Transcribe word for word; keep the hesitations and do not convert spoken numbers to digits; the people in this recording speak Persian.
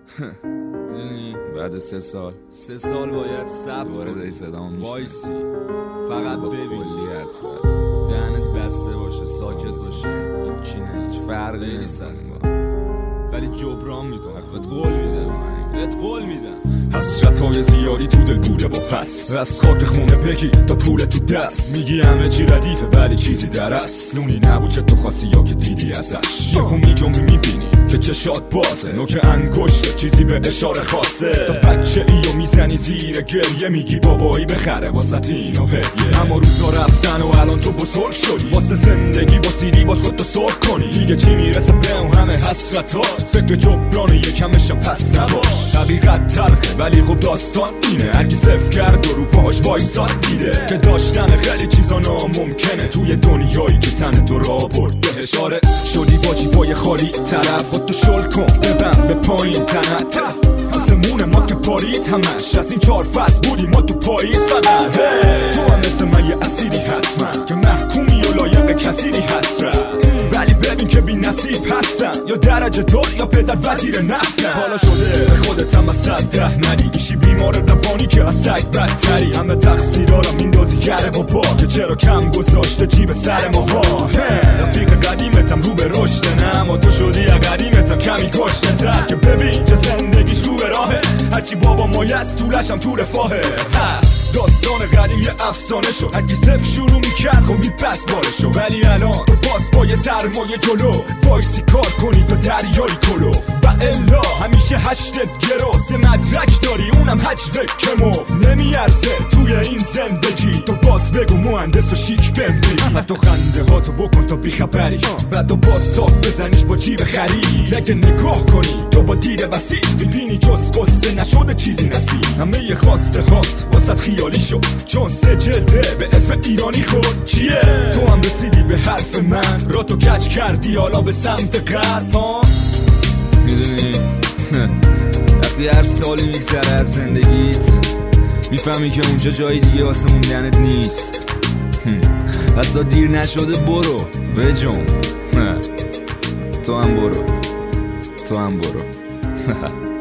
میدونی بعد سه سال سه سال باید صبر دوباره کنی. داری صدامو میشنی. وایسی فقط با ببین کلی هست دهنت بسته باشه، ساکت باشه، هیچی نه، هیچ فرقی خیلی نیست، سخته ولی جبران میکنم. بهت قول میدم بهت قول میدم. حسرت‌های زیادی تو دل بوده با پس از خاک خونه بگی تا پول تو دست. میگی همه چی ردیفه ولی چیزی در اصل لونی نبود چه تو خواستی یا که دیدی ازش. یهو میجنبی میبینی که چشات بازه، نوک انگشته چیزی به اشاره خواسته. تا بچه ای و میزنی زیر گریه، میگی بابایی بخره واسه اینو هدیه. اما روزا رفتن و الان تو بزرگ شدی، واسه زندگی با سیری باز خودتو سرخ کنی. دیگه چی میرسه به اون همه حسرتات، فکر جبران یکمشم پس نباش. حقیقت تلخه ولی خب داستان اینه، هرکی صفر کرد و رو پاهاش وایساد دیده که داشتن خیلی چیزا ناممکنه توی دنیایی که تن تو را برده. اشاره شدی با جیبای خالی، طرف خودتو شل کن ببند به پایین تنت. آسمون ما که پارید همش، از این چهار فصل بودی ما تو پاییز فقط. تو هم مثل من یه اسیری حتما که محکومی و لایق کسیری حسرت، ولی ببین که بی نصیب هستن، یا درجه دار یا پدر وزیر نفتن. حالا شده به خودت هم از صد ده ندی، ایشی بیمار روانی که از سگ بدتری. همه تقصیرارم میندازی گره بابا که چرا کم گذاشته جیب سر ماها. رفیق قدیمتم رو به رشته، نه اما تو شدی یا قدیمتم کمی کشته تر که ببین چه زندگیش رو به راهه. هرچی بابا مایست طولشم تو رفاهه. داستان قدیم یه افسانه شد، هرکی صفر شروع میکرد خب میپس بارشو، ولی الان تو باز با یه سرمایه جلو وایسی کار کنی تا دریایی کلو. و الا همیشه هشتت گروز، یه مدرک داری اونم هجوه کمو نمیارزه توی این زندگی. تو باز بگو مهندس و شیک بمبی، اما تو خنده ها تو بکن تا بیخبری، بعد تو باز تاک بزنیش با جیب خرید. اگه نگاه کنی تو با دید وسیع میبینی جز قصه نشده چیزی نصیب. همه خواسته هات واسط خیالی شد چون سه جلده به اسم ایرانی خود. چیه؟ تو هم رسیدی به حرف من، را تو کچ کردی حالا به سمت غرب. ها میدونی وقتی هر سالی میگذره از زندگیت میفهمی که اونجا جای دیگه واسه موندنت نیست. پس تا دیر نشده برو بجم. تو هم برو تو هم برو